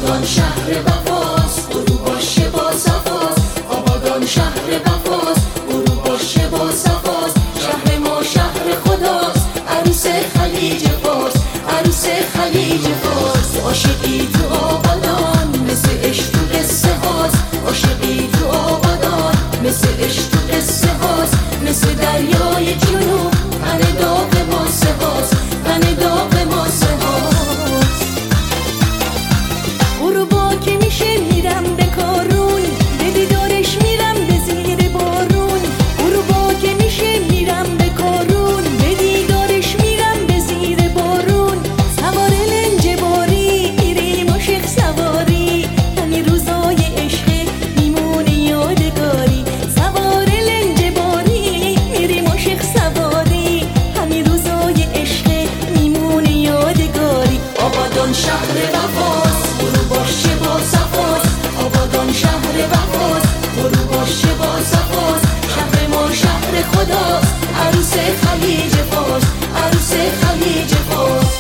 آبادان شهر وفاست، برو باشه با صفاست. آبادان شهر وفاست، برو باشه با صفاست. شهر ما شهر خداست، عروس خلیج فارس، عروس خلیج فارس. عاشقی تو آبادان مثل عشق تو قصه هاست، عاشقی تو آبادان مثل عشق تو قصه هاست. مثل دریای جنوب تن داغ ماسه هاست، تن داغ ماسه هاست. غروبا که میشه میرم به کارون، به دیدارش میرم به زیر بارون. غروبا که میشه میرم به کارون، به دیدارش میرم به زیر بارون. سوار لنج باری میریم عاشق سواری، همین روزای عشق میمونه یادگاری. سوار لنج باری میریم عاشق سواری، همین روزای عشق میمونه یادگاری. آبادان شهر وفاست، برو باشه با صفاست. آبادان شهر وفاست، برو باشه با صفاست. شهر ما شهر خداست، عروس خلیج فارس، عروس خلیج فارس.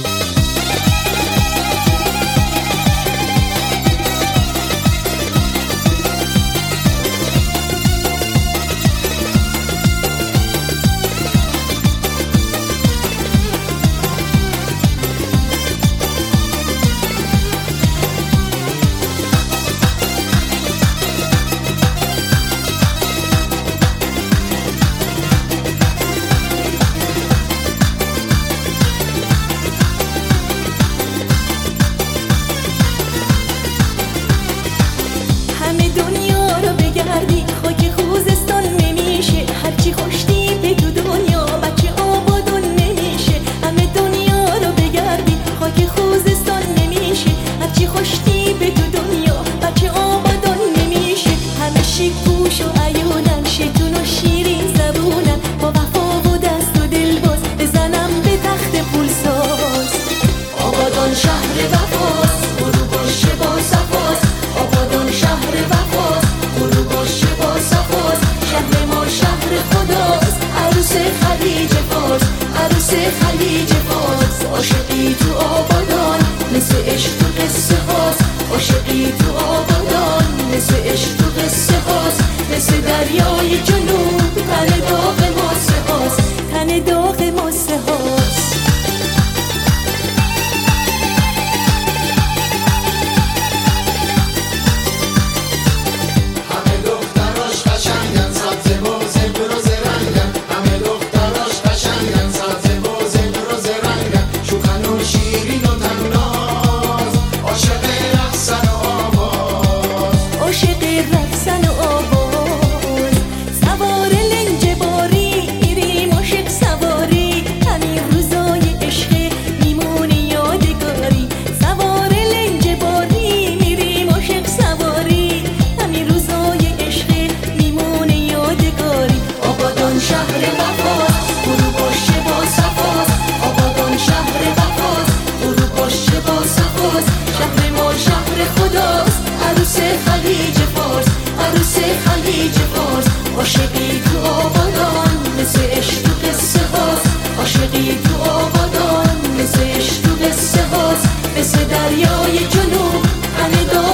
همه دنیا رو بگردی خاک خوزستان نمیشه، هرچی خوشتی به تو دنیا بچه آبادان نمیشه. همه دنیا رو بگردی خاک خوزستان نمیشه، هرچی خوشتی به تو دنیا بچه آبادان نمیشه. همه شیک پوش و عیونن، شیطون و شیرین زبونن، با وفا و دست و دل باز بزنم به تخت پولساز. آبادان شهر وفاست، برو باشه با صفاست. آبادان شهر وفاست، برو باشه با صفاست. شهر ما شهر خداست، عروس خلیج فارس، عروس خلیج فارس. عاشقی تو آبادان مثل عشق تو قصه هاست، عاشقی تو آبادان مثل عشق تو قصه هاست. مثل دریای جنوب تن داغ ماسه هاست، تن داغ ماسه هاست. همه دختراش قشنگن، سبز و زبر و زرنگن. همه دختراش قشنگن، سبز و زبر و زرنگن. شوخن و شیرین و طناز، عاشق رقصن و آواز، عاشق رقصن و آواز. سوار لنج باری میریم عاشق سواری، همین روزای عشق میمونه یادگاری. سوار لنج باری میریم عاشق سواری، همین روزای عشق میمونه یادگاری. آبادان شهر وفاست، برو باشه با صفاست. آبادان شهر وفاست، برو باشه با صفاست. شهر ما شهر خداست، عروس خلیج فارس، عروس خلیج فارس. عاشقی تو آبادان مثل عشق تو قصه هاست، عاشقی تو آبادان مثل عشق تو قصه هاست. مثل دریای جنوب تن